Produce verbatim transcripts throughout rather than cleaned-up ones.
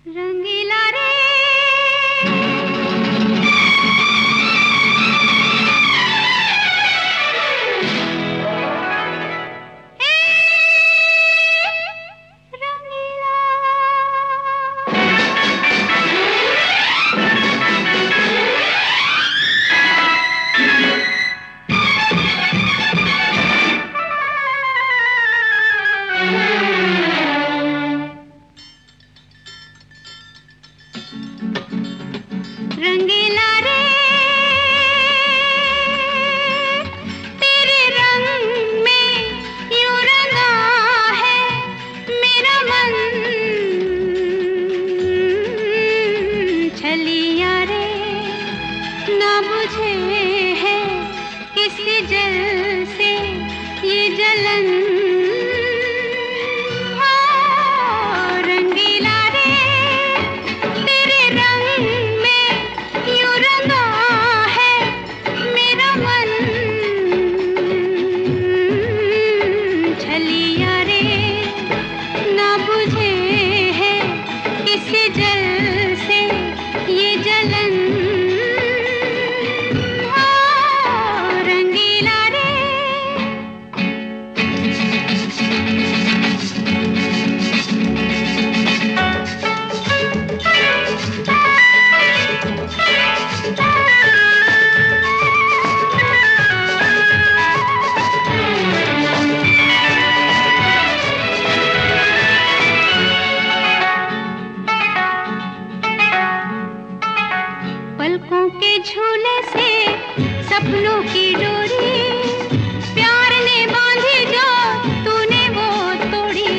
रंगीला रे रंगीला रे तेरे रंग में यूं रंगा है मेरा मन। छलिया रे ना बुझे है किसी जल से ये जलन। पलकों के झूले से सपनों की डोरी प्यार ने बांधी जो तूने वो तोड़ी।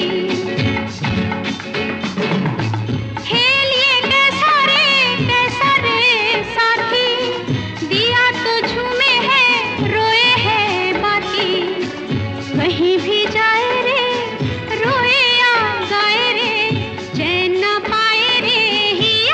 खेल ये कैसा रे कैसा रे साथी दिया तो झूमे है रोए है बाकी। कहीं भी जाए रे रोए या गाए रे चैन ना पाए रे हिया।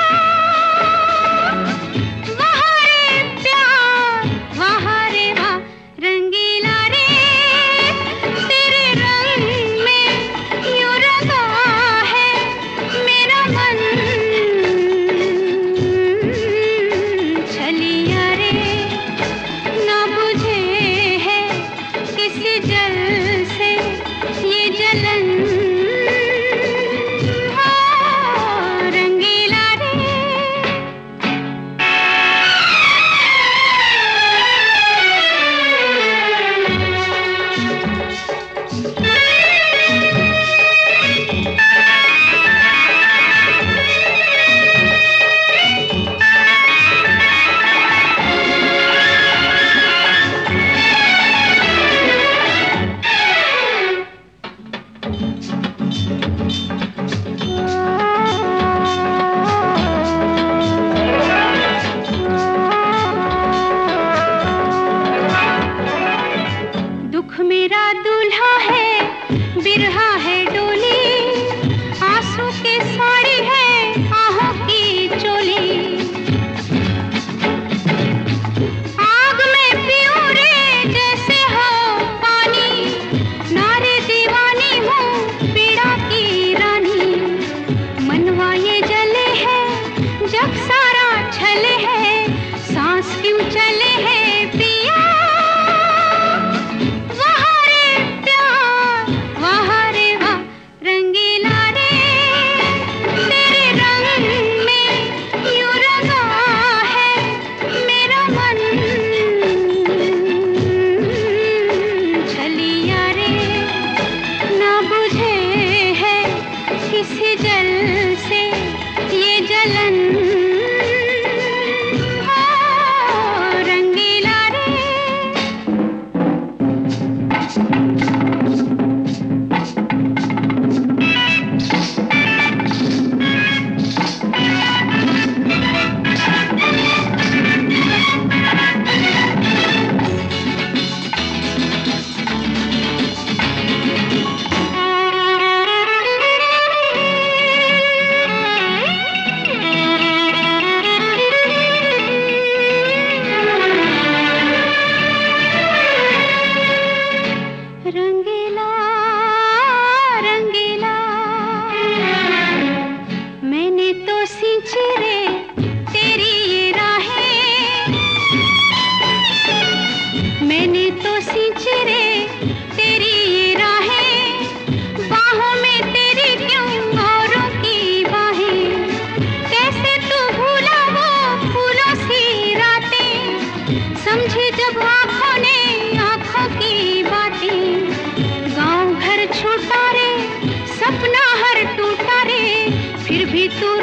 मेरा दूल्हा है बिरहा है डोली आंसू की साड़ी है आहों की चोली। आग में पीऊं रे जैसे हो पानी नारे दीवानी हूँ पीड़ा की रानी। मनवा ये जले है जग सारा छले है सांस क्यों चले है पिया। किसी जल से ये जलन रंगीला रे। तू